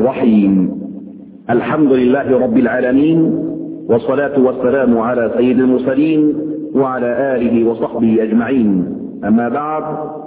الرحيم. الحمد لله رب العالمين، والصلاة والسلام على سيد المرسلين وعلى آله وصحبه أجمعين. أما بعد،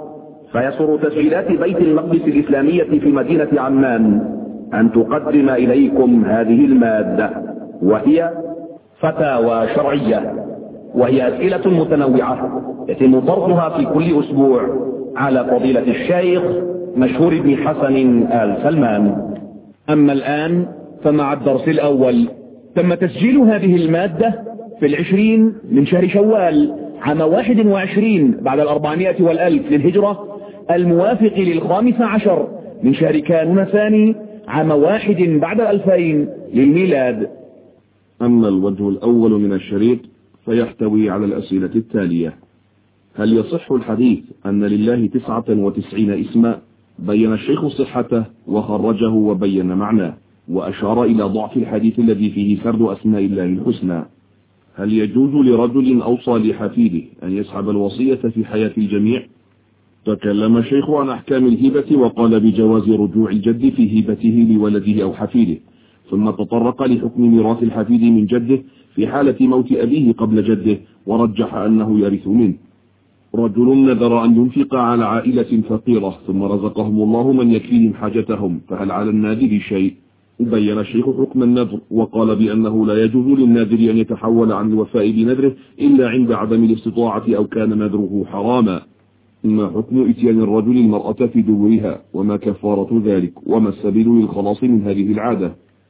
فيسر تسجيلات بيت المقدس الإسلامية في مدينة عمان أن تقدم إليكم هذه المادة، وهي فتاوى شرعية، وهي أسئلة متنوعة يتم طرحها في كل أسبوع على فضيلة الشيخ مشهور بن حسن آل سلمان. أما الآن فمع الدرس الأول. تم تسجيل هذه المادة في 20 من شهر شوال عام 21 بعد 400 والألف للهجرة، الموافق ل15 من شهر كانون الثاني عام 1 بعد 2000 للميلاد. أما الوجه الأول من الشريط فيحتوي على الأسئلة التالية: هل يصح الحديث أن لله 99 اسما؟ بين الشيخ صحته وخرجه وبين معناه، وأشار إلى ضعف الحديث الذي فيه سرد أسماء الله الحسنى. هل يجوز لرجل أوصى لحفيده أن يسحب الوصية في حياة الجميع؟ تكلم الشيخ عن أحكام الهبة وقال بجواز رجوع الجد في هبته لولده أو حفيده، ثم تطرق لحكم ميراث الحفيد من جده في حالة موت أبيه قبل جده، ورجح أنه يرث منه. رجل نذر أن ينفق على عائلة فقيرة ثم رزقهم الله من يكفيهم حاجتهم، فهل على الناذر شيء؟ بين الشيخ حكم النذر وقال بأنه لا يجوز للناذر أن يتحول عن الوفاء بنذره إلا عند عدم الاستطاعة أو كان نذره حراما. ما حكم إتيان الرجل المرأة في دورها، وما كفارة ذلك، وما السبيل للخلاص من هذه العادة؟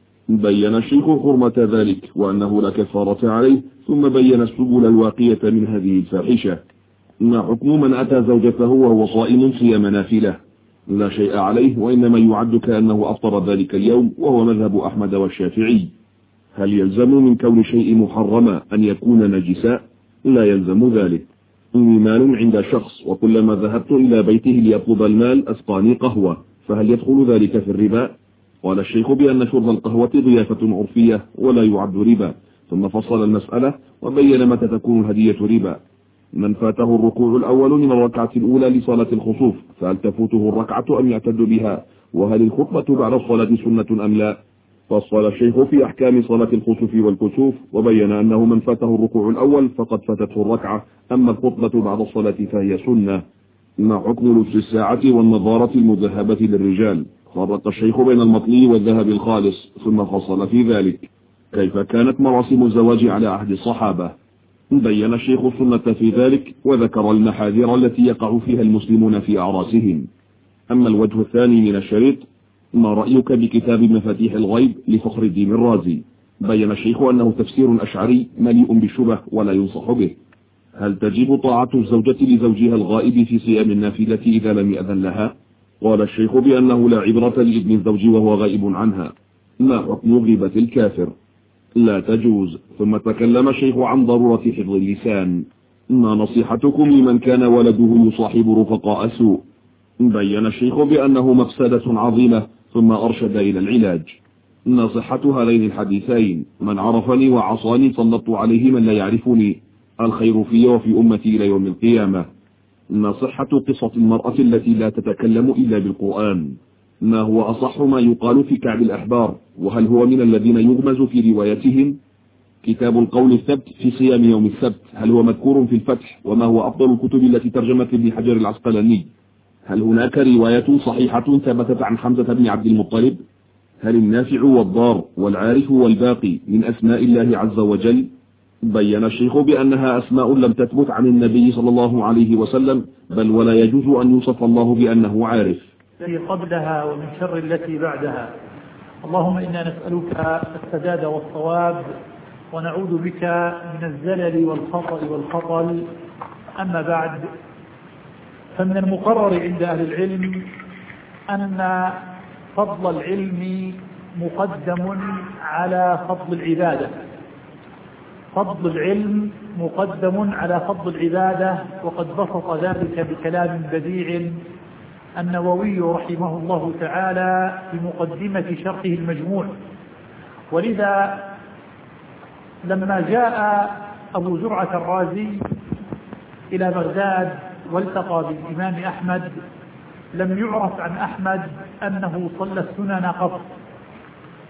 بين الشيخ حرمة ذلك وأنه لا كفارة عليه، ثم بين السبل الواقية من هذه الفاحشة. ما حكم من أتى زوجته وهو صائم صيام نافلة؟ لا شيء عليه، وإنما يعد كأنه أفطر ذلك اليوم، وهو مذهب أحمد والشافعي. هل يلزم من كون شيء محرما أن يكون نجسا؟ لا يلزم ذلك. إني مال عند شخص، وكلما ذهبت إلى بيته ليطلب المال أسقاني قهوة، فهل يدخل ذلك في الربا؟ قال الشيخ بأن شرب القهوة ضيافة عرفية ولا يعد ربا، ثم فصل المسألة وبين متى تكون الهدية ربا. من فاته الركوع الأول من الركعة الأولى لصلاة الخسوف، فهل تفوته الركعة أم يعتد بها؟ وهل الخطبة بعد الصلاة سنة أم لا؟ فصل الشيخ في أحكام صلاة الخسوف والكسوف، وبين أنه من فاته الركوع الأول فقد فاتته الركعة، أما الخطبة بعد الصلاة فهي سنة. ما حكم لبس الساعة والنظارة المذهبة للرجال؟ فرق الشيخ بين المطلي والذهب الخالص، ثم فصل في ذلك. كيف كانت مراسم الزواج على عهد الصحابة؟ بين الشيخ السنة في ذلك، وذكر المحاذير التي يقع فيها المسلمون في أعراسهم. أما الوجه الثاني من الشريط: ما رأيك بكتاب مفاتيح الغيب لفخر الدين الرازي؟ بين الشيخ أنه تفسير أشعري مليء بالشبه ولا ينصح به. هل تجب طاعة الزوجة لزوجها الغائب في صيام النافلة إذا لم يأذن لها؟ قال الشيخ بأنه لا عبرة لابن الزوج وهو غائب عنها. ما حكم غيبة الكافر؟ لا تجوز. ثم تكلم الشيخ عن ضرورة حفظ اللسان. ما نصيحتكم لمن كان ولده يصاحب رفقاء سوء؟ بين الشيخ بأنه مفسدة عظيمة، ثم أرشد إلى العلاج. نصيحة هذين الحديثين: من عرفني وعصاني سلطت عليه من لا يعرفني، الخير في وفي أمتي إلى يوم القيامة. نصيحة قصة المرأة التي لا تتكلم إلا بالقرآن. ما هو أصح ما يقال في كعب الأحبار، وهل هو من الذين يغمز في روايتهم؟ كتاب القول الثبت في صيام يوم السبت، هل هو مذكور في الفتح؟ وما هو أفضل الكتب التي ترجمت ابن حجر العسقلاني؟ هل هناك رواية صحيحة ثبتت عن حمزة بن عبد المطلب؟ هل النافع والضار والعارف والباقي من أسماء الله عز وجل؟ بين الشيخ بأنها أسماء لم تثبت عن النبي صلى الله عليه وسلم، بل ولا يجوز أن يوصف الله بأنه عارف. التي قبلها ومن شر التي بعدها. اللهم إنا نسألك السداد والصواب، ونعوذ بك من الزلل والخطأ والخطل. أما بعد، فمن المقرر عند أهل العلم أن فضل العلم مقدم على فضل العبادة. فضل العلم مقدم على فضل العبادة، وقد بسط ذلك بكلام بديع النووي رحمه الله تعالى في مقدمة شرحه المجموع. ولذا لما جاء أبو زرعة الرازي إلى بغداد والتقى بالإمام أحمد، لم يعرف عن أحمد أنه صلى السنن قط،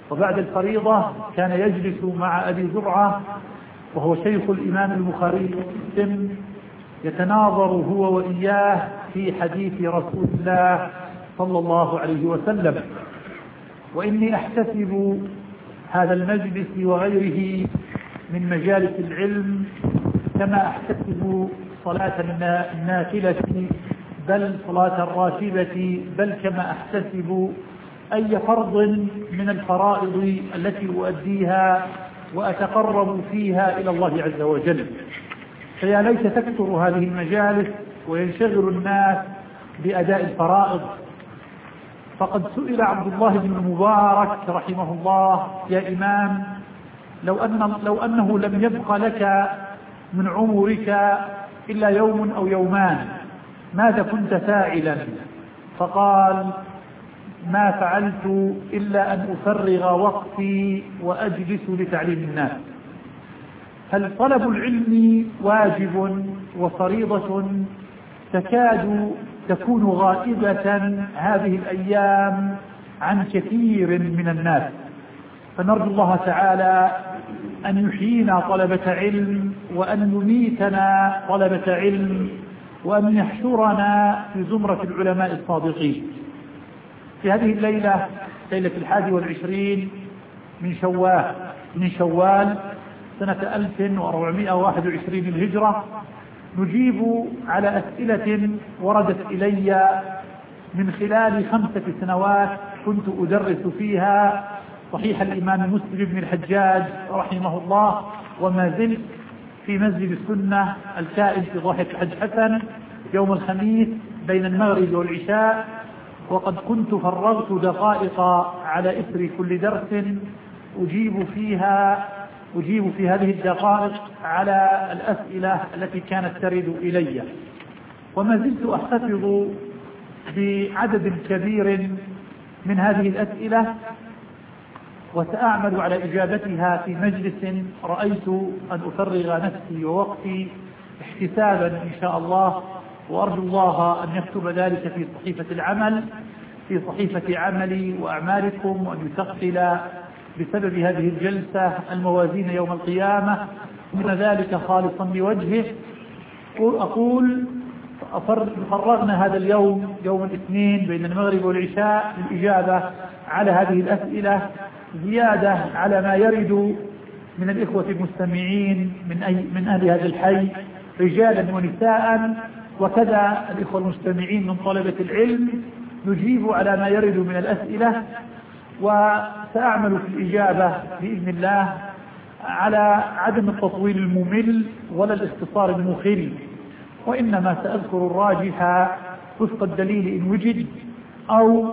وبعد الفريضة كان يجلس مع أبي زرعة وهو شيخ الإمام البخاري ومسلم، يتناظر هو وإياه في حديث رسول الله صلى الله عليه وسلم. وإني أحتسب هذا المجلس وغيره من مجالس العلم كما أحتسب صلاة النافلة بل صلاة الراتبة، بل كما أحتسب أي فرض من الفرائض التي أؤديها وأتقرب فيها إلى الله عز وجل. فيا ليت تكثر هذه المجالس وينشغل الناس بأداء الفرائض. فقد سئل عبد الله بن المبارك رحمه الله: يا إمام، لو أنه لم يبق لك من عمرك إلا يوم أو يومان ماذا كنت فاعلا؟ فقال: ما فعلت إلا أن أفرغ وقتي وأجلس لتعليم الناس. هل طلب العلم واجب وفريضة تكاد تكون غائبة هذه الأيام عن كثير من الناس، فنرجو الله تعالى أن يحيينا طلبة علم، وأن يميتنا طلبة علم، وأن يحشرنا في زمرة العلماء الصادقين. في هذه الليلة، ليلة 21 من شوال سنة 1421 الهجرة، نجيب على أسئلة وردت إلي من خلال 5 سنوات كنت أدرس فيها صحيح الإمام مسلم بن الحجاج رحمه الله، وما زلت في مسجد السنة الكائن في ضاحية الحج حسن يوم الخميس بين المغرب والعشاء. وقد كنت فرغت دقائق على إثر كل درس أجيب في هذه الدقائق على الأسئلة التي كانت ترد إلي، وما زلت أحتفظ بعدد كبير من هذه الأسئلة، وسأعمل على إجابتها في مجلس رأيت أن أفرغ نفسي ووقتي احتسابا إن شاء الله، وأرجو الله أن يكتب ذلك في صحيفة العمل، في صحيفة عملي وأعمالكم، وأن يثقل بسبب هذه الجلسة الموازين يوم القيامة، من ذلك خالصا لوجهه. أقول فرغنا هذا اليوم يوم الاثنين بين المغرب والعشاء للإجابة على هذه الأسئلة، زيادة على ما يرد من الإخوة المستمعين من أهل هذا الحي رجالا ونساء، وكذا الإخوة المستمعين من طلبة العلم، نجيب على ما يرد من الأسئلة. وسأعمل في الإجابة بإذن الله على عدم التطويل الممل ولا الاختصار المخل، وإنما سأذكر الراجح وفق الدليل إن وجد، أو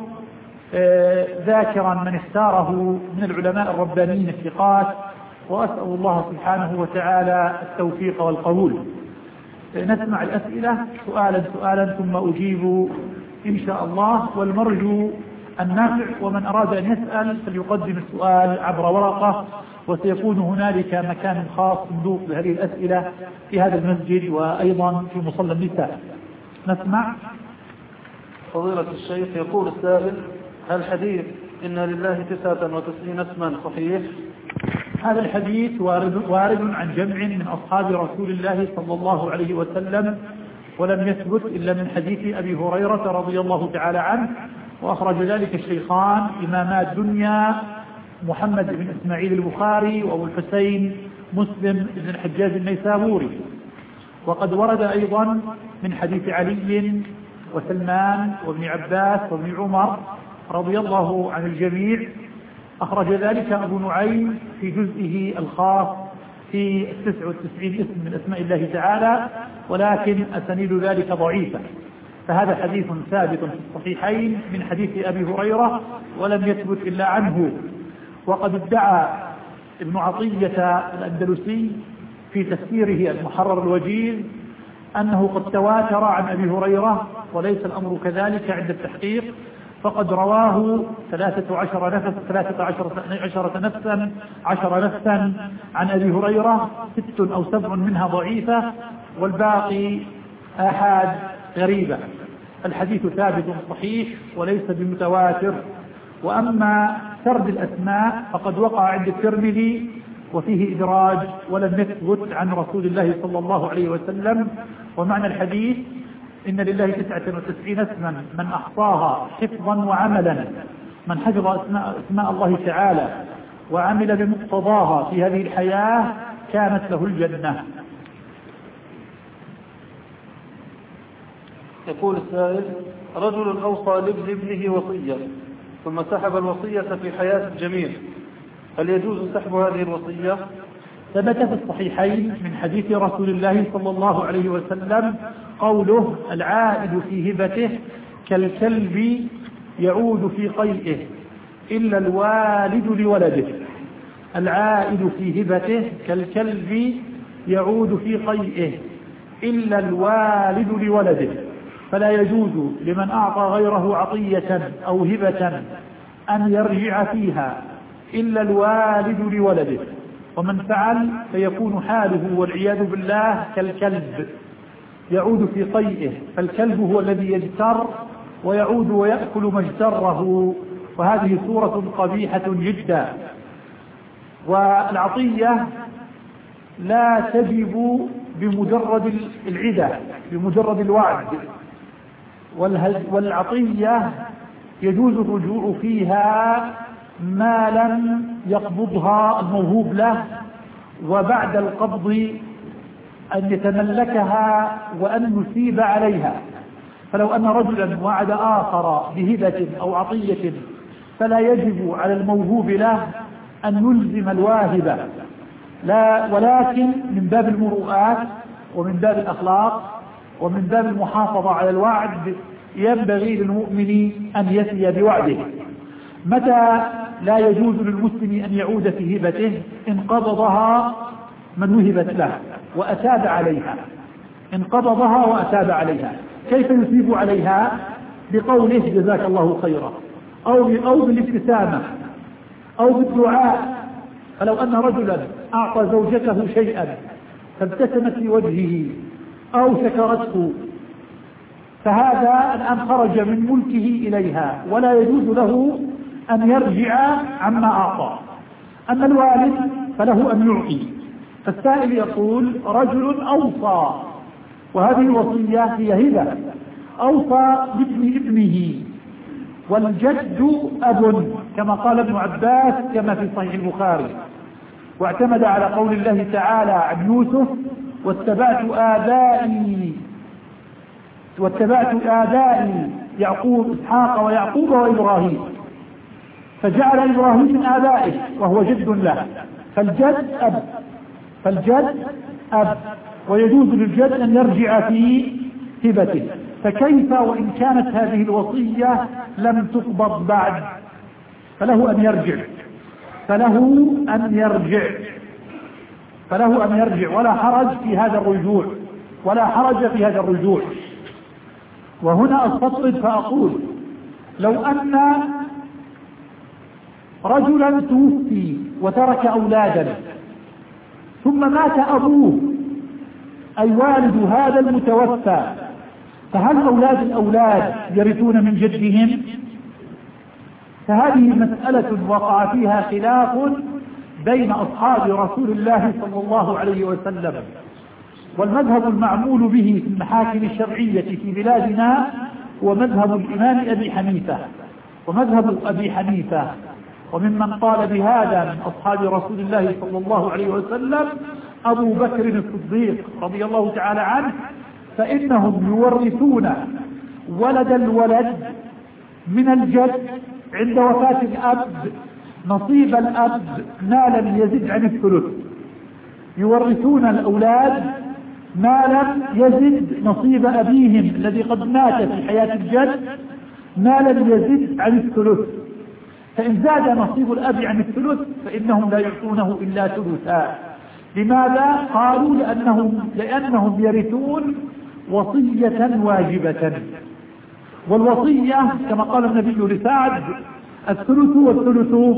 ذاكرا من اختاره من العلماء الربانيين الثقات، وأسأل الله سبحانه وتعالى التوفيق والقبول. نسمع الأسئلة سؤالا ثم أجيب إن شاء الله، والمرجو النافع، ومن أراد أن يسأل فليقدم السؤال عبر ورقة، وسيكون هنالك مكان خاص صندوق لهذه الأسئلة في هذا المسجد وأيضا في مصلى النساء. نسمع. فضيلة الشيخ، يقول السائل: هل حديث إن لله 99 اسما صحيح؟ هذا الحديث وارد عن جمع من أصحاب رسول الله صلى الله عليه وسلم، ولم يثبت إلا من حديث أبي هريرة رضي الله تعالى عنه، وأخرج ذلك الشيخان إماما الدنيا محمد بن إسماعيل البخاري وأبو الحسين مسلم بن الحجاج النيسابوري. وقد ورد أيضا من حديث علي وسلمان وابن عباس وابن عمر رضي الله عن الجميع، أخرج ذلك أبو نعيم في جزئه الخاص في 99 اسم من أسماء الله تعالى، ولكن أسانيد ذلك ضعيفة. فهذا حديث ثابت في الصحيحين من حديث أبي هريرة ولم يثبت إلا عنه. وقد ادعى ابن عطية الأندلسي في تفسيره المحرر الوجيز أنه قد تواتر عن أبي هريرة، وليس الأمر كذلك عند التحقيق، فقد رواه 13 نفسا عن أبي هريرة، 6 أو 7 منها ضعيفة، والباقي آحاد غريبة. الحديث ثابت صحيح وليس بمتواتر. وأما سرد الأسماء فقد وقع عند الترمذي وفيه إدراج ولم يثبت عن رسول الله صلى الله عليه وسلم. ومعنى الحديث إن لله 99 اسما من أحصاها حفظا وعملا، من حفظ أسماء الله تعالى وعمل بمقتضاها في هذه الحياة كانت له الجنة. يقول السائل: رجل أوصى لابن ابنه وصية ثم سحب الوصية في حياة الجميع، هل يجوز سحب هذه الوصية؟ ثبت في الصحيحين من حديث رسول الله صلى الله عليه وسلم قوله: العائد في هبته كالكلب يعود في قيئه إلا الوالد لولده. العائد في هبته كالكلب يعود في قيئه إلا الوالد لولده، فلا يجوز لمن أعطى غيره عطية أو هبة أن يرجع فيها إلا الوالد لولده، ومن فعل فيكون حاله والعياذ بالله كالكلب يعود في قيئه، فالكلب هو الذي يجتر ويعود ويأكل ما اجتره، وهذه صورة قبيحة جدا. والعطية لا تجب بمجرد العدة، بمجرد الوعد، والعطية يجوز الرجوع فيها ما لم يقبضها الموهوب له، وبعد القبض أن يتملكها وأن يثيب عليها. فلو أن رجلا وعد آخر بهبة أو عطية فلا يجب على الموهوب له أن يلزم الواهب، لا، ولكن من باب المروءات ومن باب الأخلاق ومن باب المحافظة على الوعد ينبغي للمؤمن أن يفي بوعده. متى لا يجوز للمسلم أن يعود في هبته؟ إن قبضها من وهبت له وأتاب عليها، إن قبضها وأتاب عليها. كيف يثيب عليها؟ بقوله جزاك الله خيرا، أو بالابتسامة أو بالدعاء. فلو أن رجلا أعطى زوجته شيئا فابتسمت في وجهه أو شكرته فهذا الآن خرج من ملكه إليها ولا يجوز له أن يرجع عما أعطى. أما الوالد فله أن يعطي. فالسائل يقول: رجل أوصى، وهذه الوصية هي هبة، أوصى بابن ابنه، والجد أب كما قال ابن عباس كما في صحيح البخاري، واعتمد على قول الله تعالى عن يوسف: واتبعت آبائي يعقوب إسحاق ويعقوب وإبراهيم، فجعل إبراهيم من آبائه وهو جد له، فالجد أب، ويجوز للجد أن يرجع في هبته. فكيف وإن كانت هذه الوصية لم تقبض بعد؟ فله أن يرجع ولا حرج في هذا الرجوع. وهنا أستطرد فأقول: لو أن رجلا توفي وترك أولادا ثم مات أبوه أي والد هذا المتوفى، فهل أولاد الأولاد يرثون من جدهم؟ فهذه مسألة وقع فيها خلاف بين أصحاب رسول الله صلى الله عليه وسلم. والمذهب المعمول به في المحاكم الشرعية في بلادنا هو مذهب الإمام أبي حنيفة، ومذهب أبي حنيفة وممن قال بهذا من أصحاب رسول الله صلى الله عليه وسلم أبو بكر الصديق رضي الله تعالى عنه، فإنهم يورثون ولد الولد من الجد عند وفاة الأب نصيب الأب ما لم يزد عن الثلث. يورثون الأولاد ما لم يزد نصيب أبيهم الذي قد مات في حياة الجد ما لم يزد عن الثلث، فإن زاد نصيب الأب عن الثلث فإنهم لا يعطونه إلا ثلثا. لماذا؟ قالوا لأنهم يرثون وصية واجبة، والوصية كما قال النبي لسعد: الثلث والثلث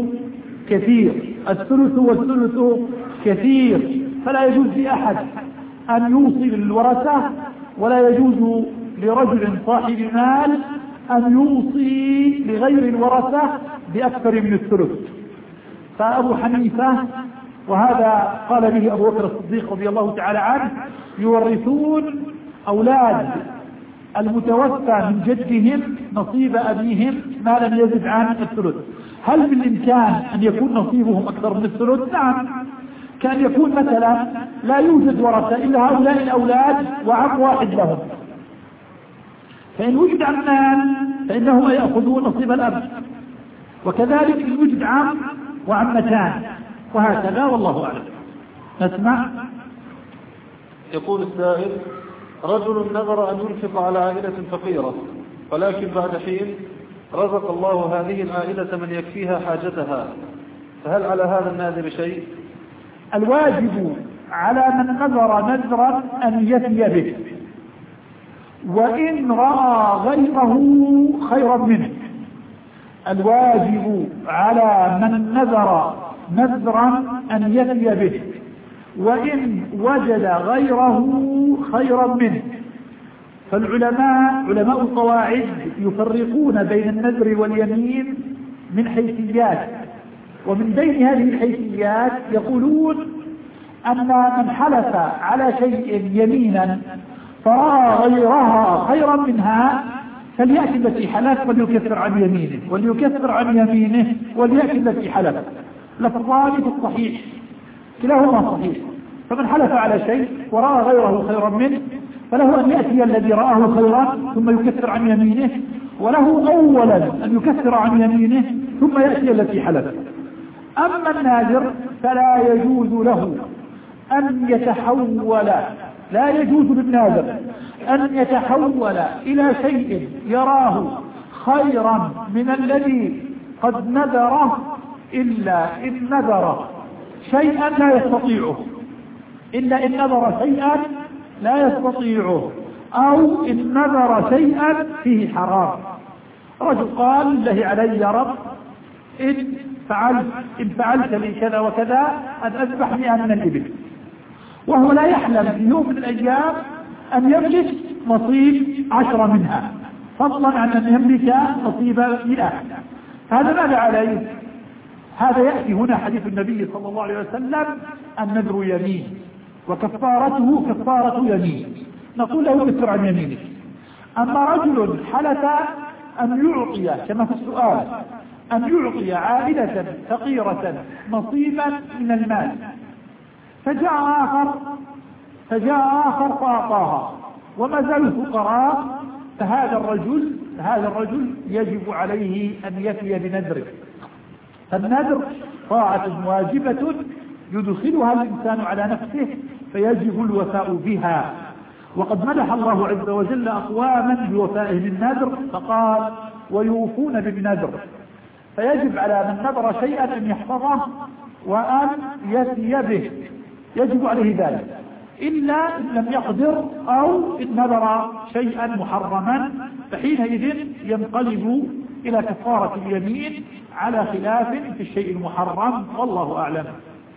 كثير، فلا يجوز لأحد أن يوصي للورثة، ولا يجوز لرجل صاحب مال أن يوصي لغير الورثة بأكثر من الثلث. فأبو حنيفة، وهذا قال به أبو بكر الصديق رضي الله تعالى عنه، يورثون أولاد المتوفى من جدهم نصيب أبيهم ما لم يزد عن الثلث. هل بالإمكان أن يكون نصيبهم أكثر من الثلث؟ نعم، كان يكون مثلا لا يوجد ورثة إلا هؤلاء الأولاد وعم واحد لهم، فإن وجد عمان فإنهم يأخذون نصيب الأب، وكذلك إن وجد عم وعمتان، وهكذا، والله أعلم. نسمع. يقول السائل: رجل نذر أن ينفق على عائلة فقيرة، ولكن بعد حين رزق الله هذه العائلة من يكفيها حاجتها، فهل على هذا الناذر شيء؟ الواجب على من نذر نذرا أن يفي به، وإن رأى غيره خيرا منه. الواجب على من نذر نذرا أن يفي به، وإن وجد غيره خيرا منه. فالعلماء علماء القواعد يفرقون بين النذر واليمين من حيثيات، ومن بين هذه الحيثيات يقولون أن من حلف على شيء يمينا فرأى غيرها خيرا منها فليأتي التي حلف وليكفر عن يمينه، وليكفر عن يمينه وليأتي التي حلف. لفظان في الصحيح كلاهما صحيح. فمن حلف على شيء ورأى غيره خيرا منه فله أن يأتي الذي رآه خيرا ثم يكفر عن يمينه، وله أولا أن يكفر عن يمينه ثم يأتي التي حلف. أما الناذر فلا يجوز له أن يتحول، لا يجوز للناذر أن يتحول إلى شيء يراه خيرا من الذي قد نذره إلا إن نذر شيئا لا يستطيعه، إلا إن نذر شيئا لا يستطيعه، أو إن نذر شيئا فيه حرام. رجل قال: الله علي يا رب إن فعلت لي كذا وكذا أن أذبح 100 من الإبل، وهو لا يحلم في يوم من الأيام أن يملك نصيب 10 منها، فضلا عن أن يملك نصيب 100. هذا ماذا عليه؟ هذا يأتي هنا حديث النبي صلى الله عليه وسلم: النذر يمين وكفارته كفارة يمين. نقول له كفر عن يمينك. أما رجل حلف أن يعطي كما في السؤال أن يعطي عائلة فقيرة نصيبا من المال، فجاء آخر فأعطاها وما زالوا فقراء، فهذا الرجل يجب عليه أن يفي بنذره. فالنذر طاعة واجبة يدخلها الإنسان على نفسه فيجب الوفاء بها. وقد مدح الله عز وجل أقواما بوفائهم النذر فقال: ويوفون بالنذر. فيجب على من نذر شيئا أن يحفظه وأن يفي به، يجب عليه ذلك، إلا إن لم يقدر أو إن نذر شيئا محرما، فحينئذ ينقلب إلى كفارة اليمين على خلاف في الشيء المحرم، والله أعلم.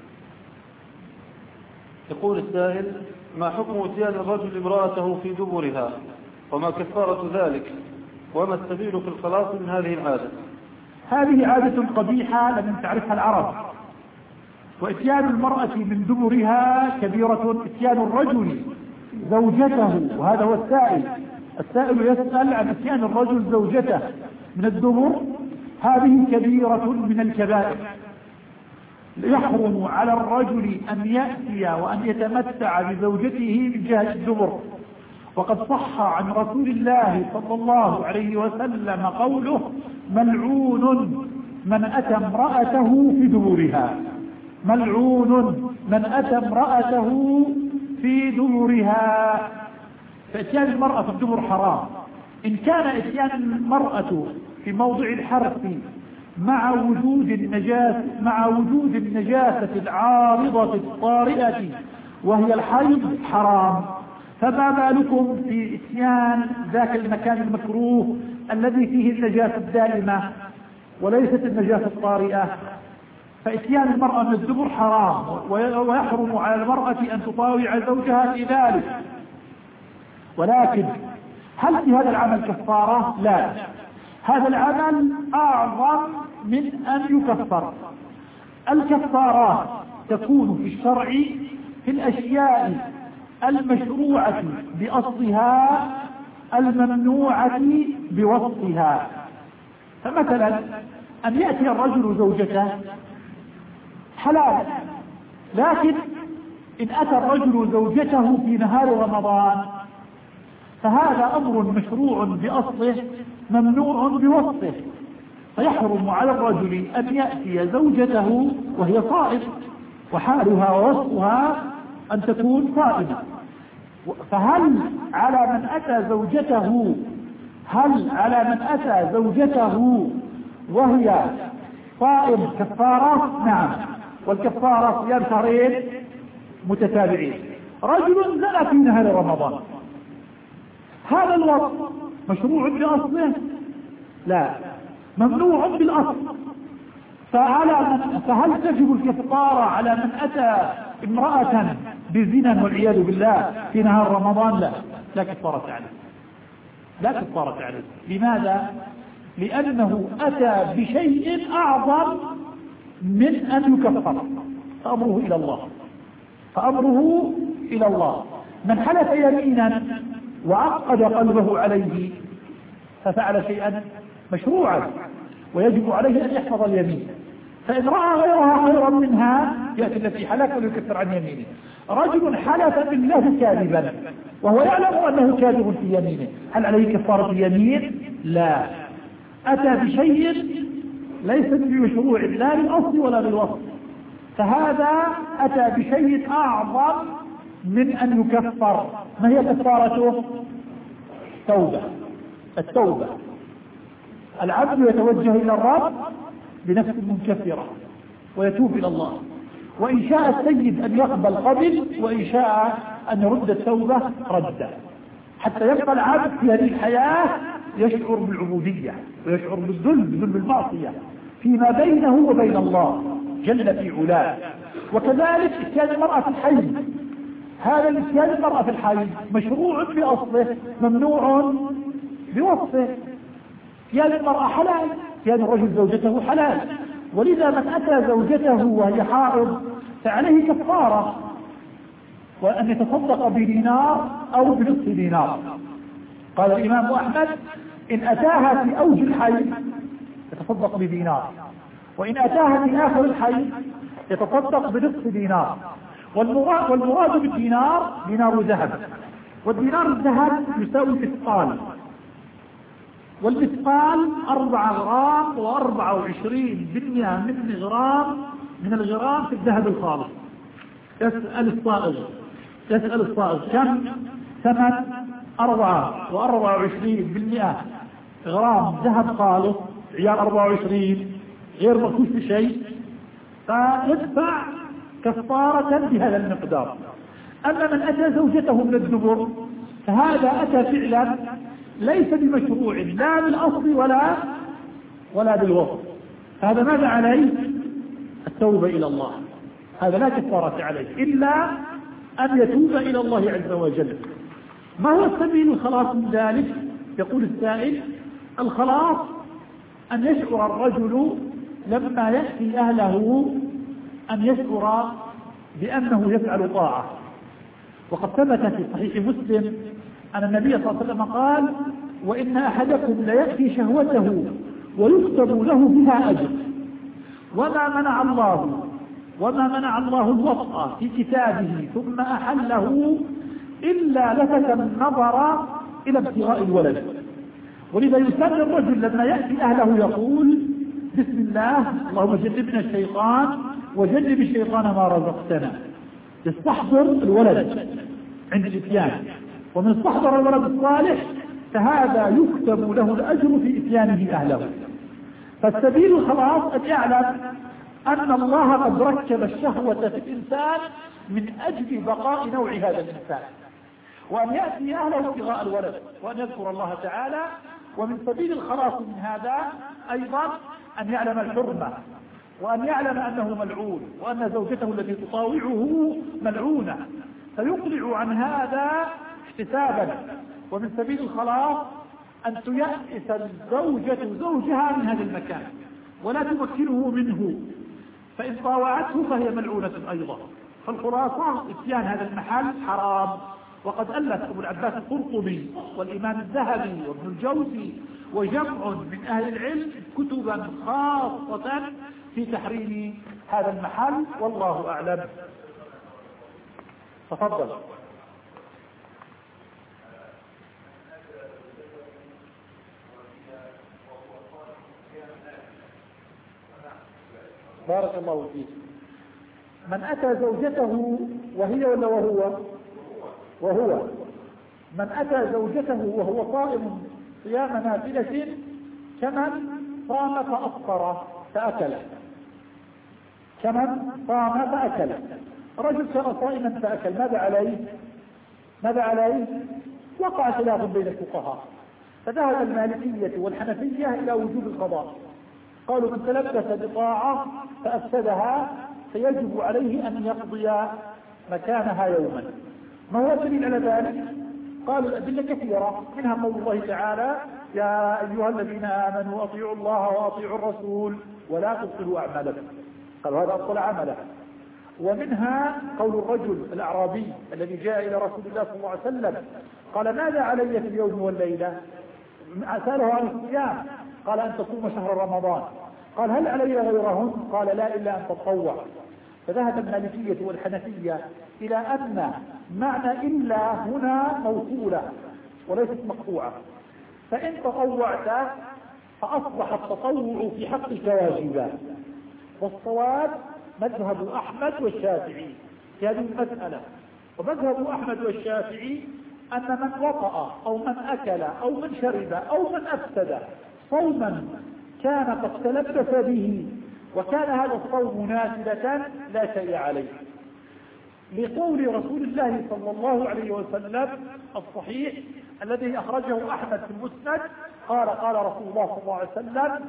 يقول السائل: ما حكم اتيان الرجل امرأته في دبرها، وما كفارة ذلك، وما السبيل في الخلاص من هذه العادة؟ هذه عادة قبيحة لم تعرفها العرب، واتيان المرأة من دبرها كبيرة. اتيان الرجل زوجته، وهذا هو السائل يسأل عن اتيان الرجل زوجته من الدبر، هذه كبيرة من الكبائر. يحرم على الرجل أن يأتي وأن يتمتع بزوجته من جهة الدبر. وقد صح عن رسول الله صلى الله عليه وسلم قوله: ملعون من أتى امرأته في دبرها، ملعون من أتى امرأته في دبرها. فإتيان المرأة في الدبر حرام. إن كان إتيان المرأة في موضع الحرث مع وجود النجاسة العارضة الطارئة وهي الحيض حرام، فما بالكم في إتيان ذاك المكان المكروه الذي فيه النجاسة الدائمة وليست النجاسة الطارئة؟ فإتيان المرأة من الدبر حرام، ويحرم على المرأة أن تطاوع زوجها في ذلك. ولكن هل في هذا العمل كفارة؟ لا، هذا العمل أعظم من أن يكفر. الكفارات تكون في الشرع في الأشياء المشروعة بأصلها الممنوعة بوصفها. فمثلا أن يأتي الرجل زوجته حلال، لكن إن أتى الرجل زوجته في نهار رمضان فهذا أمر مشروع بأصله ممنوع بوصفه، فيحرم على الرجل أن يأتي زوجته وهي صائمة، وحالها ووصفها أن تكون صائمة. فهل على من أتى زوجته وهي صائم كفارة؟ نعم، والكفارة صيام شهرين متتابعين. رجل زنى في نهار رمضان، هذا الوصف مشروع بأصله؟ لا، ممنوع بالأصل. فهل تجب الكفارة على من أتى امرأة بزنا والعياذ بالله في نهار رمضان؟ لا كفارة عليه. لماذا؟ لأنه أتى بشيء أعظم من أن يكفر، فأمره إلى الله. من حلف يمينا وعقد قلبه عليه ففعل شيئا مشروعا، ويجب عليه أن يحفظ اليمين، فإن رأى غيرها خيرا منها يأتي التي حلف ويكفر عن يمينه. رجل حلف بالله كاذبا وهو يعلم أنه كاذب في يمينه، هل عليه كفارة اليمين؟ لا، أتى بشيء ليس بمشروع لا بالأصل ولا بالوصف، فهذا أتى بشيء أعظم من أن يكفر. ما هي كفارته؟ التوبة. العبد يتوجه إلى الرب بنفس منكفرة ويتوب إلى الله، وإن شاء السيد أن يقبل قبل، وإن شاء أن يرد التوبة رد، حتى يبقى العبد في هذه الحياة يشعر بالعبودية ويشعر بذنب المعصية فيما بينه وبين الله جل في علاه. وكذلك إتيان المرأة في الحي، هذا الإتيان المرأة في الحي مشروع بأصله ممنوع بوصفه. إتيان المرأة حلال، إتيان الرجل زوجته حلال، ولذا من أتى زوجته وهي حائض فعليه كفارة، وأن يتصدق بدينار أو بنصف دينار. قال الإمام أحمد إن أتاها في أوج الحي يتصدق بدينار، وإن أتاها في آخر الحي يتصدق بنصف دينار. والمراد بالدينار دينار ذهب، والدينار الذهب يساوي مثقال، والمثقال 4 غرام و24% من الغرام في الذهب الخالص. يسأل الصائغ كم ثمن 24% غرام ذهب خالص عيار 24 غير مخصوص بشيء، فيدفع كفارة بهذا المقدار. أما من أتى زوجته من الدبر فهذا أتى فعلا ليس بمشروع لا بالأصل ولا بالوصف، هذا ماذا عليه؟ التوبة إلى الله، هذا لا كفارة عليه إلا أن يتوب إلى الله عز وجل. ما هو السبيل الخلاص من ذلك؟ يقول السائل: الخلاص أن يشعر الرجل لما يأتي أهله أن يشعر بأنه يفعل طاعة. وقد ثبت في صحيح مسلم أن النبي صلى الله عليه وسلم قال: وإن أحدكم ليأتي شهوته ويكتب له بها أجر، وما منع الله الوطأ في كتابه ثم أحله إلا لفت النظر إلى ابتغاء الولد. ولذا يسمى الرجل لما يأتي أهله يقول: بسم الله اللهم جنبنا الشيطان وجنب الشيطان ما رزقتنا، يستحضر الولد عند الإتيان، ومن استحضر الولد الصالح فهذا يكتب له الأجر في إتيانه أهله. فالسبيل الخلاص أن يعلم أن الله قد ركب الشهوة في الإنسان من أجل بقاء نوع هذا الإنسان، وأن يأتي أهله ابتغاء الولد وأن يذكر الله تعالى. ومن سبيل الخلاص من هذا أيضا أن يعلم الحرمة، وأن يعلم أنه ملعون، وأن زوجته التي تطاوعه ملعونة، فيقلع عن هذا احتسابا. ومن سبيل الخلاص أن تيأس الزوجة زوجها من هذا المكان، ولا تمكنه منه، فإن طاوعته فهي ملعونة أيضا. فالخلاصة اتيان هذا المحل حرام. وقد ألف أبو العباس القرطبي والإمام الذهبي وابن الجوزي وجمع من أهل العلم كتبا خاصة في تحريم هذا المحل، والله أعلم. تفضل. بارك الله فيك. من أتى زوجته وهي ولا وهو من أتى زوجته وهو صائم صيام نافلة كمن صام فأفطر فأكل. كمن صام فأكل. رجل كان صائما فأكل، ماذا عليه؟ وقع خلاف بين الفقهاء، فذهب المالكية والحنفية إلى وجوب القضاء. قالوا من تلبس بطاعة فأفسدها فيجب عليه أن يقضي مكانها يوما. ما هو الدليل على ذلك؟ قالوا الأدلة كثيرة، منها قول الله تعالى: يا أيها الذين آمنوا أطيعوا الله وأطيعوا الرسول ولا تبطلوا أعمالكم. قالوا هذا أبطل عمله. ومنها قول الرجل الأعرابي الذي جاء إلى رسول الله صلى الله عليه وسلم قال: ماذا علي في اليوم والليلة؟ سأله عن الصيام، قال: أن تصوم شهر رمضان. قال: هل علي غيرهن؟ قال: لا، إلا أن تتطوع. فذهب المالكية والحنفية إلى أن معنى إلا هنا موصولة وليست مقطوعة، فإن تطوعت فأصبح التطوع في حقك واجبا. والصواب مذهب أحمد والشافعي في هذه المسألة. ومذهب أحمد والشافعي أن من وطأ أو من أكل أو من شرب أو من أفسد صوما كان قد تلبس به وكان هذا الصوم نافلة لا شيء عليه، لقول رسول الله صلى الله عليه وسلم الصحيح الذي أخرجه أحمد في المسند قال: قال رسول الله صلى الله عليه وسلم: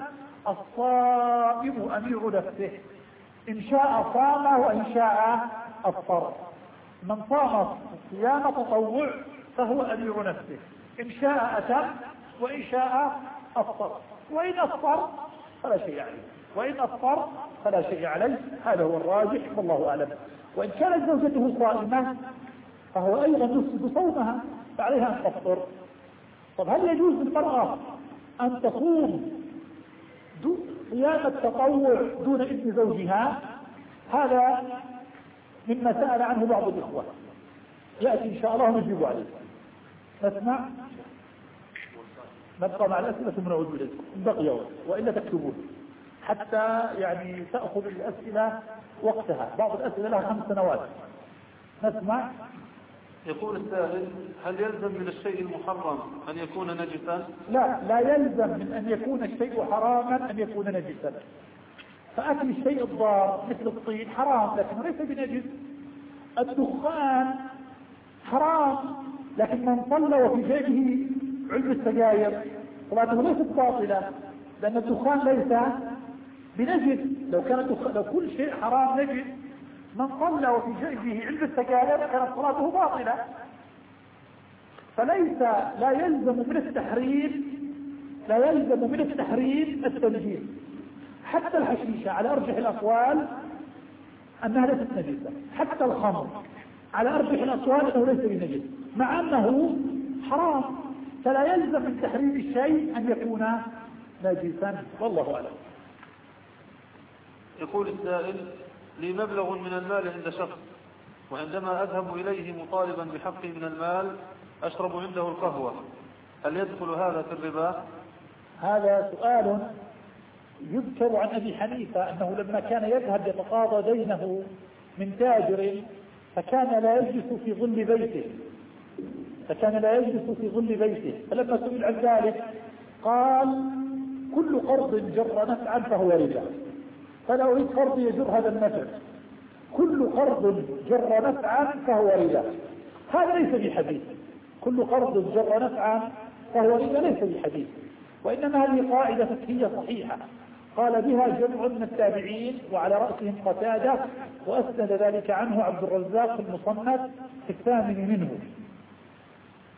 الصائم أمير نفسه، إن شاء صام وإن شاء أفطر. من صام صيام تطوع فهو أمير نفسه، إن شاء أتم وإن شاء أفطر، وإن أفطر فلا شيء عليه، وإن أفطر فلا شيء عليه. هذا هو الراجح والله أعلم. وإن كانت زوجته صائمة فهو أيضا يفسد صومها فعليها أن تفطر. طب هل يجوز للمرأة أن تصوم صيام التطوع دون إذن زوجها؟ هذا مما سأل عنه بعض الإخوة، يأتي إن شاء الله نجيب عليه. نسمع، نبقى مع الأسئلة ثم نعود إليه إن بقي، وإلا تكتبون حتى يعني تأخذ الأسئلة وقتها. بعض الأسئلة لها 5 سنوات. نسمع. يقول السائل: هل يلزم من الشيء المحرم أن يكون نجسا؟ لا يلزم من أن يكون الشيء حراما أن يكون نجسا. فأكل الشيء الضار مثل الطين حرام لكن ليس بنجس. الدخان حرام لكن من صلى وفي جيبه علبة السجاير صلاته ليست باطلة، لأن الدخان ليس بنجس. لو كل شيء حرام نجس، من صلى وفي جيبه علبة السجاير كانت صلاته باطلة. فليس لا يلزم من التحريم التنجيس. حتى الحشيشة على أرجح الأقوال أنها ليست نجسة، حتى الخمر على أرجح الأقوال أنه ليس بنجس مع أنه حرام. فلا يلزم من تحريم الشيء أن يكون نجسا، والله أعلم. يقول السائل: لي مبلغ من المال عند شخص، وعندما أذهب إليه مطالبا بحقي من المال أشرب عنده القهوة، هل يدخل هذا في الربا؟ هذا سؤال يذكر عن أبي حنيفة أنه لما كان يذهب يتقاضى دينه من تاجر فكان لا يجلس في ظل بيته، فلما سئل عن ذلك قال: كل قرض جر نفعا فهو ربا، فلا أريد قرض يجر هذا النفع، كل قرض جر نفعا فهو ربا. هذا ليس بحديث، كل قرض جر نفعا فهو ربا ليس بحديث، وإنما هذه قاعدة فقهية صحيحة قال بها جمع من التابعين وعلى رأسهم قتادة، وأسند ذلك عنه عبد الرزاق في المصنف في الثامن منه.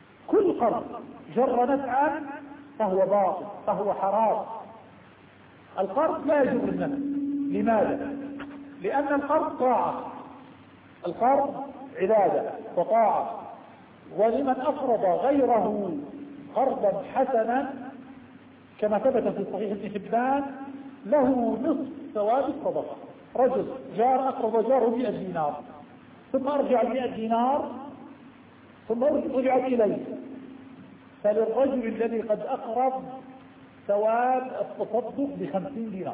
كل قرض جر نفعا فهو باطل، فهو حرام. القرض لا يجوز النفس. لماذا؟ لأن القرض طاعة، القرض عبادة وطاعة، ولمن أقرض غيره قرضا حسنا كما ثبت في صحيح ابن حبان له نصف ثواب الصدقة. رجل جار أقرض جاره 100 دينار ثم أرجع 100 دينار ثم رجعت إليه، فللرجل الذي قد أقرض ثواب التصدق ب50 دينار.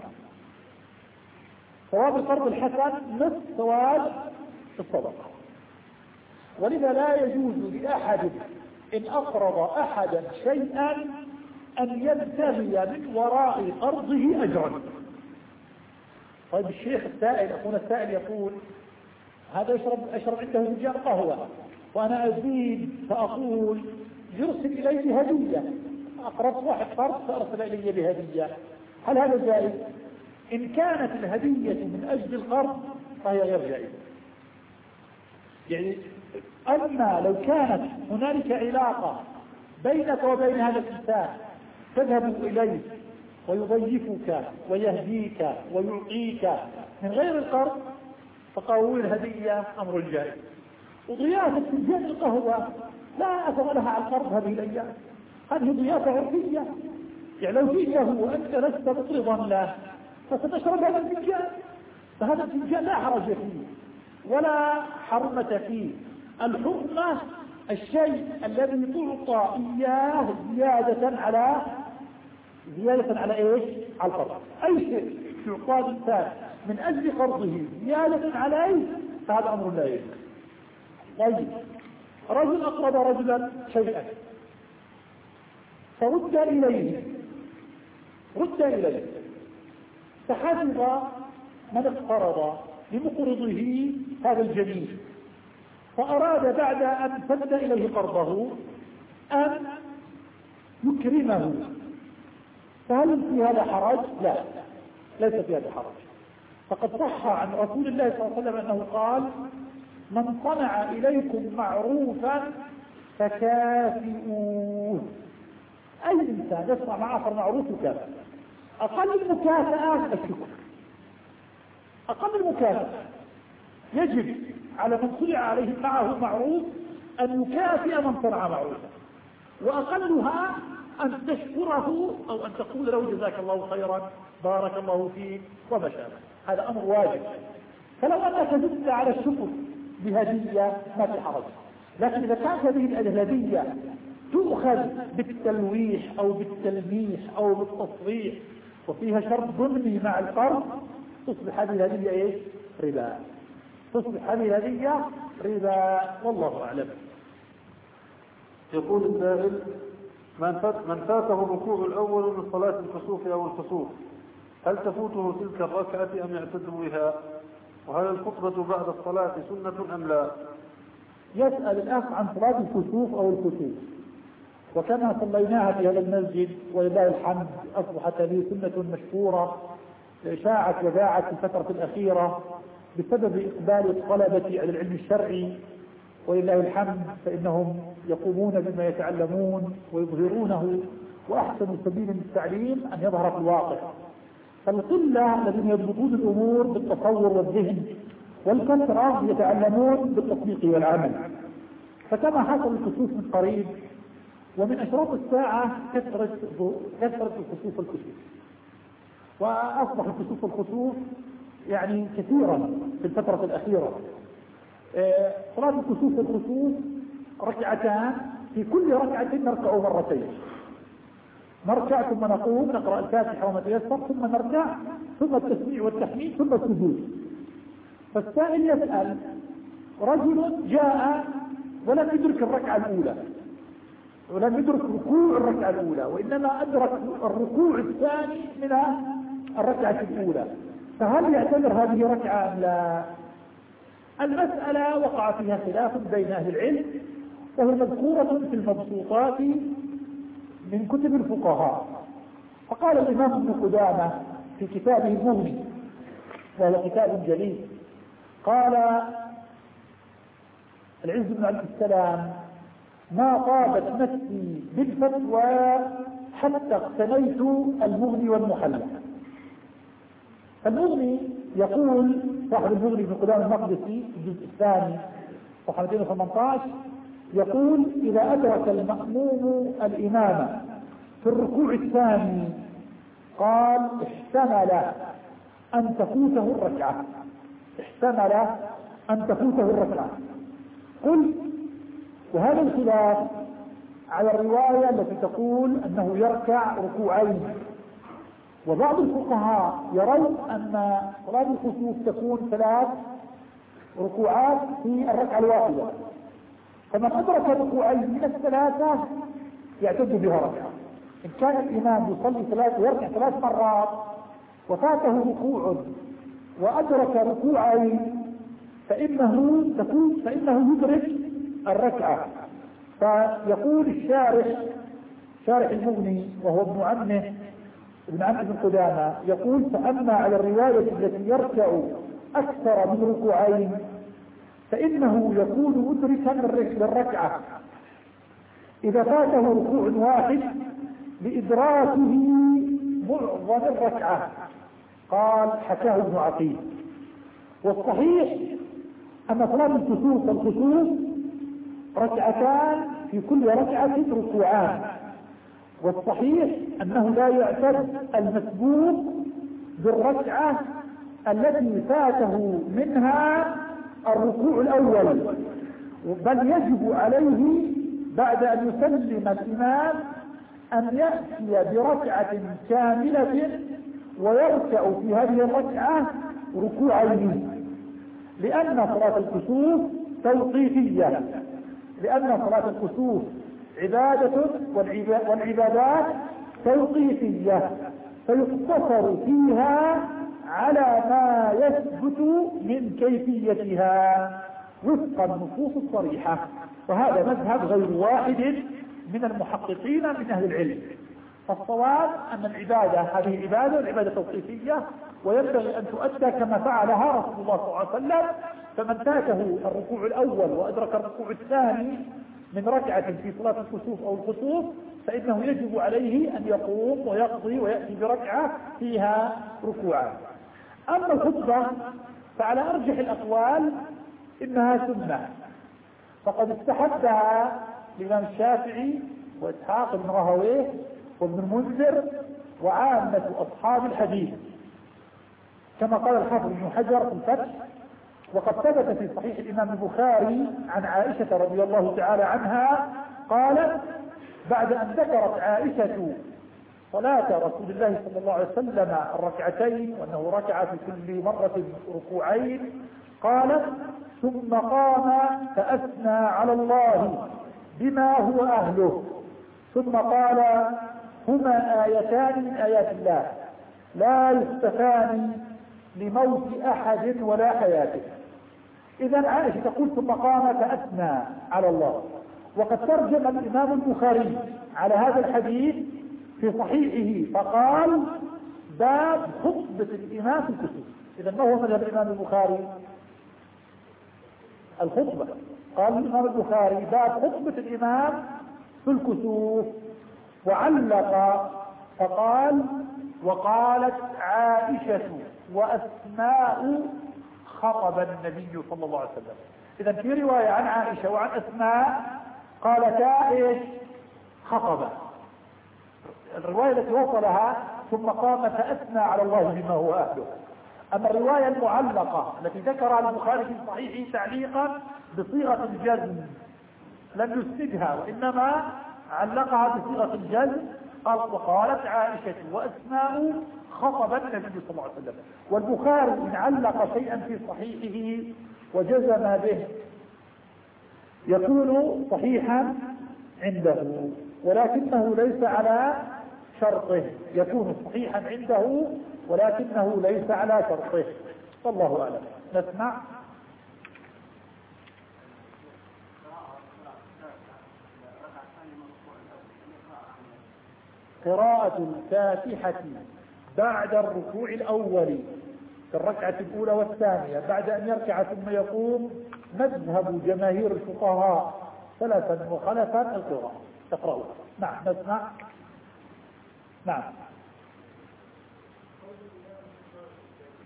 ثواب القرض الحسن نصف ثواب الصدقة. ولذا لا يجوز لأحد إن أقرض أحدا شيئا أن يبتغي من وراء قرضه أجرا. طيب الشيخ السائل، أخونا السائل يقول هذا أشرب عنده فنجان قهوة وأنا أزيد فأقول يرسل إليه هدية، أقرض واحد قرض فأرسل إلي بهدية، هل هذا جائز؟ إن كانت الهدية من أجل القرض فهي غير جائزة. يعني أما لو كانت هنالك علاقة بينك وبين هذا الإنسان تذهب إليه ويضيفك ويهديك ويعطيك من غير القرض فقاول الهدية أمر جائز. وضيافة فنجان القهوة لا أثر لها على القرض هذه الأيام، هذه ضيافة عرفية. يعني لو جئته وأنت لست مقرضا له فستشرب هذا الفنجان، فهذا الفنجان لا حرج فيه ولا حرمة فيه. الحرمة الشيء الذي تعطى إياه زيادة على إيش؟ على القرض. أي شيء يعطى الإنسان من أجل قرضه زيادة عليه فهذا أمر لا يجوز. طيب رجل أقرض رجلا شيئا فرد إليه فحسب من اقترض لمقرضه هذا الجميل، فأراد بعد أن سد إليه قرضه أن يكرمه، فهل في هذا حرج؟ لا، ليس في هذا حرج. فقد صح عن رسول الله صلى الله عليه وسلم أنه قال من صنع إليكم معروفا فكافئوه. أي إنسان يصنع مع آخر معروف يكافئ. أقل المكافأة الشكر، أقل المكافأة يجب على من صنع عليه معه معروف أن يكافئ من صنع معروفا، وأقلها أن تشكره أو أن تقول له جزاك الله خيرا بارك الله فيك وما شابه، هذا أمر واجب. فلو أنك زدت على الشكر بهدية ما في حرج، لكن إذا كانت هذه الهدية تؤخذ بالتلويح أو بالتلميح أو بالتصريح وفيها شرط ضمني مع القرض تصبح هذه الهدية إيش؟ ربا. تصبح هذه الهدية ربا، والله أعلم. يقول السائل من فاته الركوع الأول من صلاة الكسوف أو الخسوف هل تفوته تلك الركعة أم يعتد بها؟ وهل الخطبة بعد الصلاة سنة أم لا؟ يسأل الأخ عن صلاة الكسوف أو الخسوف، وكما صليناها في هذا المسجد ولله الحمد أصبحت لي سنة مشهورة شاعت وذاعت في الفترة الأخيرة بسبب إقبال الطلبة على العلم الشرعي ولله الحمد، فإنهم يقومون بما يتعلمون ويظهرونه، وأحسن سبيل للتعليم أن يظهر في الواقع. فالقلة الذين يضبطون الأمور بالتصور والذهن، والكثرة يتعلمون بالتطبيق والعمل. فكما حصل الكسوف من قريب، ومن أشراط الساعة كثرة الكسوف وأصبح الكسوف يعني كثيرا في الفترة الأخيرة. صلاة الكسوف والخسوف ركعتان، في كل ركعة نركع مرتين، نركع ثم نقوم نقرأ الفاتحة وما تيسر ثم نركع ثم التسميع والتحميد ثم السجود. فالسائل يسأل رجل جاء ولم يدرك الركعة الأولى ولم يدرك ركوع الركعة الأولى، وإنما أدرك الركوع الثاني من الركعة الأولى، فهل يعتبر هذه ركعة أم لا؟ المسألة وقع فيها خلاف بين أهل العلم، وهي مذكورة في المبسوطات من كتب الفقهاء. فقال الإمام ابن قدامة في كتابه المغني وهو كتاب جليل، قال العز بن عبد السلام ما طابت نفسي بالفتوى حتى اقتنيت المغني والمحلى. فالمغني يقول صاحب المغني ابن قدامة المقدسي الجزء الثاني صفحة 218 يقول إذا أدرك المأموم الإمام في الركوع الثاني قال احتمل أن تفوته الركعة، احتمل أن تفوته الركعة. قل وهذا الخلاف على الرواية التي تقول أنه يركع ركوعين، وبعض الفقهاء يرون أن صلاة الخسوف تكون 3 ركوعات في الركعة الواحدة، فمن أدرك ركوعين من ال3 يعتد بها ركعة. إن كان الإمام يصلي ويركع 3 مرات وفاته ركوع وأدرك ركوعين فإنه يدرك الركعة. فيقول شارح المغني وهو ابن عمه ابن قدامة يقول فأما على الرواية التي يركع أكثر من ركوعين فإنه يكون مدركا للركعة إذا فاته ركوع واحد لإدراكه معظم الركعة. قال حكاه ابن عقيل. والصحيح أن صلاة الخسوف ركعتان في كل ركعة ركوعان، والصحيح أنه لا يعتد المسبوق بالركعة التي فاته منها الركوع الأول، بل يجب عليه بعد أن يسلم الإمام أن يأتي بركعة كاملة ويركع في هذه الركعة ركوعين، لأن صلاة الكسوف توقيفية، لأن صلاة الكسوف عبادة والعبادات توقيفية فيقتصر فيها على ما يثبت من كيفيتها وفق النصوص الصريحة. وهذا مذهب غير واحد من المحققين من أهل العلم. فالصواب أن العبادة هذه عبادة والعبادة توقيفية وينبغي أن تؤدى كما فعلها رسول الله صلى الله عليه وسلم. فمن فاته الركوع الأول وأدرك الركوع الثاني من ركعة في صلاة الكسوف أو الخسوف فإنه يجب عليه أن يقوم ويقضي ويأتي بركعة فيها ركوعا. أما الخطبة فعلى أرجح الأقوال إنها سنة، فقد استحبها الإمام الشافعي وإسحاق بن راهويه وابن المنذر وعامة أصحاب الحديث، كما قال الحافظ ابن حجر في الفتح. وقد ثبت في صحيح الإمام البخاري عن عائشة رضي الله تعالى عنها قالت بعد أن ذكرت عائشة صلاة رسول الله صلى الله عليه وسلم الركعتين وأنه ركع في كل مرة ركوعين قالت ثم قام فأثنى على الله بما هو أهله ثم قال هما آيتان من آيات الله لا يختفان لموت أحد ولا حياته. إذا عائشة تقول ثم قام فأثنى على الله. وقد ترجم الإمام البخاري على هذا الحديث في صحيحه فقال باب خطبة الإمام في الكسوف. إذا ما هو مذهب الإمام البخاري؟ الخطبة. قال الإمام البخاري باب خطبة الإمام في الكسوف، وعلق فقال وقالت عائشة وأسماء خطب النبي صلى الله عليه وسلم. إذا في رواية عن عائشة وعن أسماء قالتا إيش؟ خطبا. الرواية التي وصلها ثم قام فأثنى على الله بما هو أهله. أما الرواية المعلقة التي ذكرها البخاري في صحيحه تعليقا بصيغة الجزم لم يسندها وإنما علقها بصيغة الجزم قال وقالت عائشة وأسماء خطب النبي صلى الله عليه وسلم. والبخاري إن علق شيئا في صحيحه وجزم به يكون صحيحا عنده ولكنه ليس على شرطه، يكون صحيحا عنده ولكنه ليس على شرطه. والله أعلم. نسمع. قراءة الفاتحة بعد الركوع الأول في الركعة الأولى والثانية بعد أن يركع ثم يقوم مذهب جماهير الفقهاء سلفا وخلفا القراءة. تقرأوا. نعم نسمع. نعم.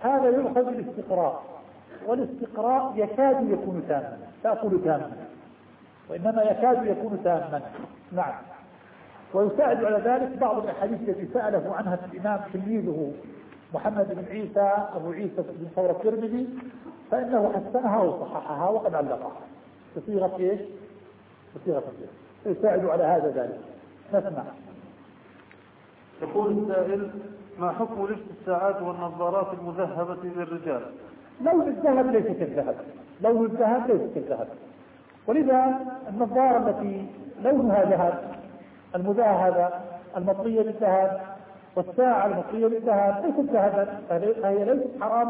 هذا يؤخذ بالاستقراء، والاستقراء يكاد يكون تاما، لا أقول تاما وإنما يكاد يكون تاما. نعم. ويساعد على ذلك بعض الأحاديث التي سأله عنها الإمام تلميذه محمد بن عيسى أبو عيسى بن ثور الترمذي، فإنه حسنها وصححها وقد علقها بصيغة إيش؟ بصيغة إيش؟ يساعد على هذا ذلك. نسمع. يقول السائل: ما حكم لبس الساعات والنظارات المذهبة للرجال؟ لون الذهب ليس كالذهب، لون الذهب ليس كالذهب، ولذا النظارة التي لونها ذهب المذهبة المطلية بالذهب والساعة المطلية بالذهب ليست ذهبا، فهي ليست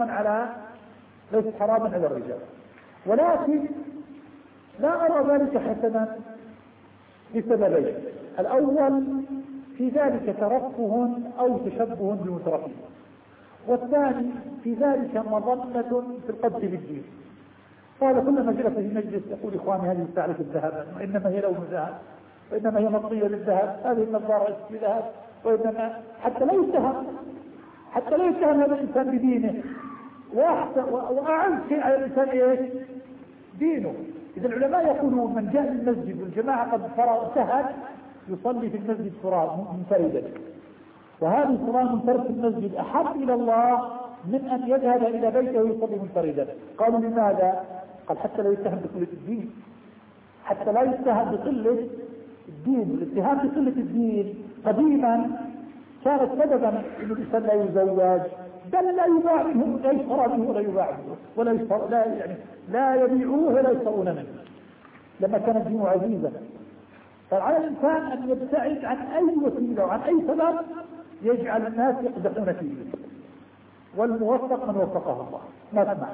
حراما على الرجال، ولكن لا أرى ذلك حسنا لسببين: الأول في ذلك ترفه أو تشبه بالمترفين، والثاني في ذلك مظنة في القدس بالدين. قال كلما جلس في مجلس يقول: إخواني هذه الساعة الذهب، وإنما هي لون ذهب، وإنما هي مطلية بالذهب، هذه النظارة بالذهب، وإنما حتى لا يتهم هذا الإنسان بدينه، وأعز شيء على الإنسان إيش؟ دينه. إذا العلماء يقولون: من جاء للمسجد والجماعة قد انتهت يصلي في المسجد منفردا، وهذه الصلاة منفرد في المسجد أحب إلى الله من أن يذهب إلى بيته ويصلي منفردا. قالوا: لماذا؟ قال: حتى لا يتهم بقلة الدين، حتى لا يتهم بقلة الدين. الاتهام بقلة الدين قديما كانت سببا أن الإنسان لا يزوج، بل لا يباع منه، لا يشترى منه ولا يباع منه، لا يبيعوه ولا يشترون منه لما كان الدين عزيزا. فعلى الإنسان أن يبتعد عن أي وسيلة وعن أي سبب يجعل الناس يقدحون فيه، والموفق من وفقه الله. ما سمع.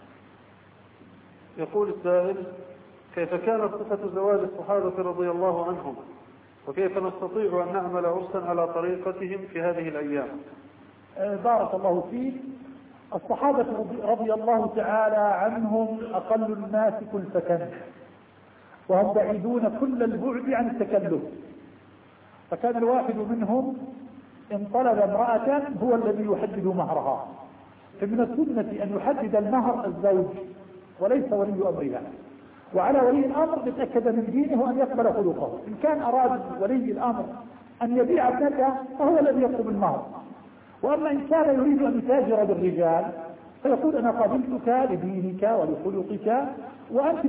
يقول السائل: كيف كانت صفة زواج الصحابة رضي الله عنهم، وكيف نستطيع أن نعمل عرسا على طريقتهم في هذه الأيام؟ بارك الله فيك. الصحابة رضي الله تعالى عنهم أقل الناس كلفة، وهم بعيدون كل البعد عن التكلف. فكان الواحد منهم إن طلب امرأة هو الذي يحدد مهرها، فمن السنة أن يحدد المهر الزوج وليس ولي أمرها، وعلى ولي الأمر يتأكد من دينه وأن يقبل خلقه. إن كان أراد ولي الأمر أن يبيع ابنته فهو الذي يطلب المهر، وأما إن كان يريد أن يتاجر بالرجال فيقول: أنا قابلتك لدينك ولخلقك وأنت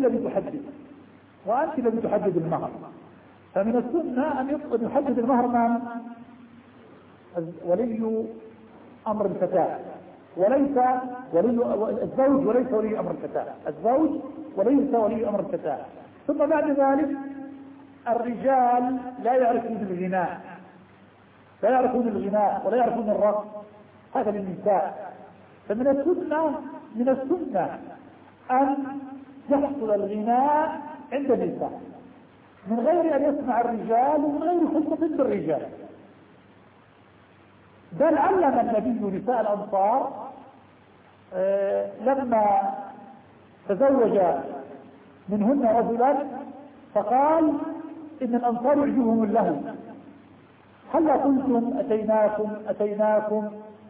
الذي تحدد المهر. فمن السنة أن يحدد المهر من ولي أمر الفتاة، وليس الزوج، وليس ولي أمر الفتاة، الزوج وليس ولي أمر الفتاة. ثم بعد ذلك الرجال لا يعرفون الغناء ولا يعرفون الرقص، هذا للنساء. فمن السنة أن يحصل الغناء عند النساء من غير أن يسمع الرجال ومن غير خلطة بالرجال. بل علم النبي نساء الأنصار لما تزوج منهن رجلا فقال: إن الأنصار يعجبهم اللهو، هلا قلتم أتيناكم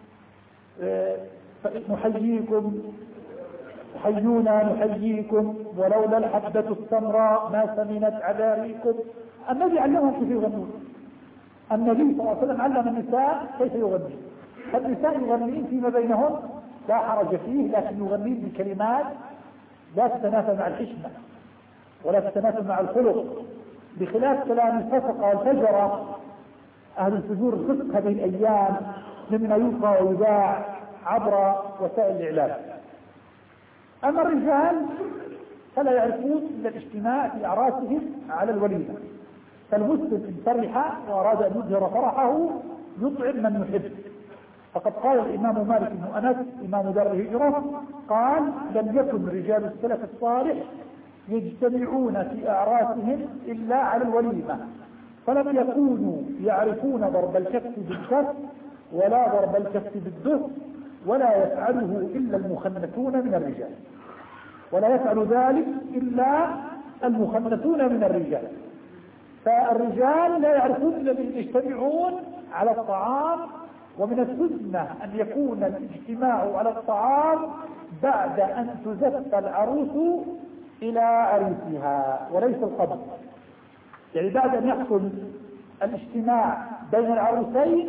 نحييكم، حيونا نحييكم، ولولا الحبة السمراء ما سمنت عذاريكم. النبي علمهم كيف يغنون. النبي صلى الله عليه وسلم علم النساء كيف يغني. النساء يغنين فيما بينهم لا حرج فيه، لكن يغنين بكلمات لا تتنافى مع الحشمة ولا تتنافى مع الخلق، بخلاف كلام الفسق والفجرة أهل الفجور الفسق هذه الأيام مما يلقى ويباع عبر وسائل الإعلام. أما الرجال فلا يعرفون إلا الاجتماع في أعراسهم على الوليمة. فالمسلم إن فرح وأراد أن يظهر فرحه يطعم من يحب. فقد قال الإمام مالك بن أنس إمام دار الهجرة قال: لم يكن رجال السلف الصالح يجتمعون في أعراسهم إلا على الوليمة، فلم يكونوا يعرفون ضرب الكف بالكف ولا ضرب الكف بالدف، ولا يفعله إلا المخنثون من الرجال، ولا يفعل ذلك إلا المخنثون من الرجال. فالرجال لا يعرفون إلا يجتمعون على الطعام ومن السنة أن يكون الاجتماع على الطعام بعد أن تزف العروس إلى عريسها وليس القبل. يعني بعد أن يحصل الاجتماع بين العروسين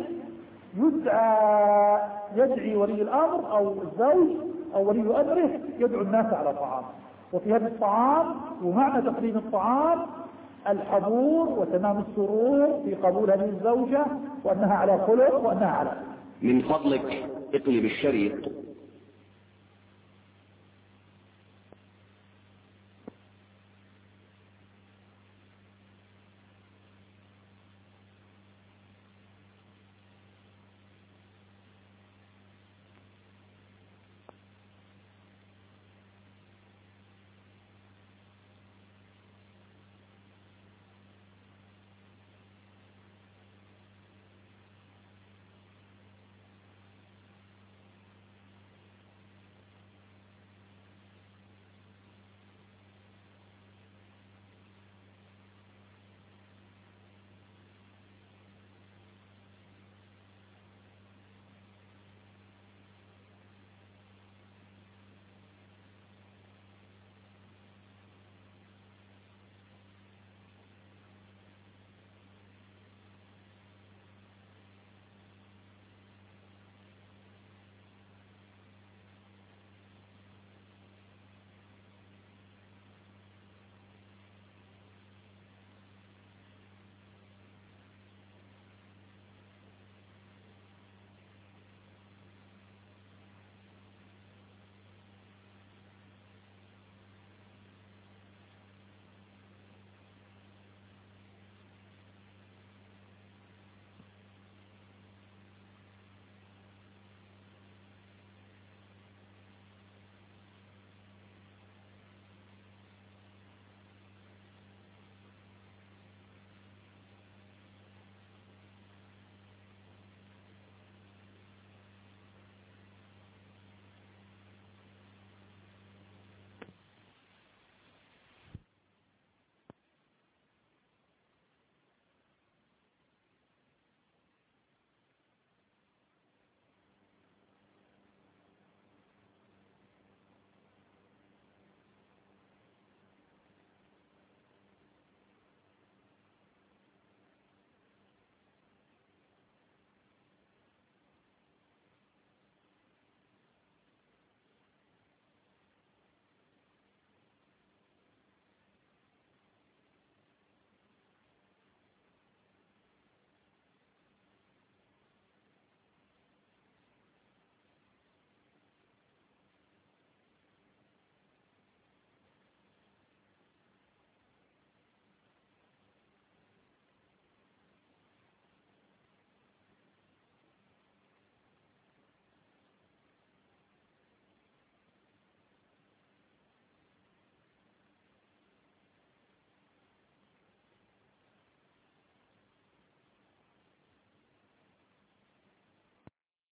يدعي ولي الأمر أو الزوج أو ولي أمره يدعو الناس على طعام. وفي هذا الطعام ومعنى تقديم الطعام الحضور وتمام السرور في قبول هذه الزوجة وأنها على خلق وأنها على. من فضلك اقلب الشريط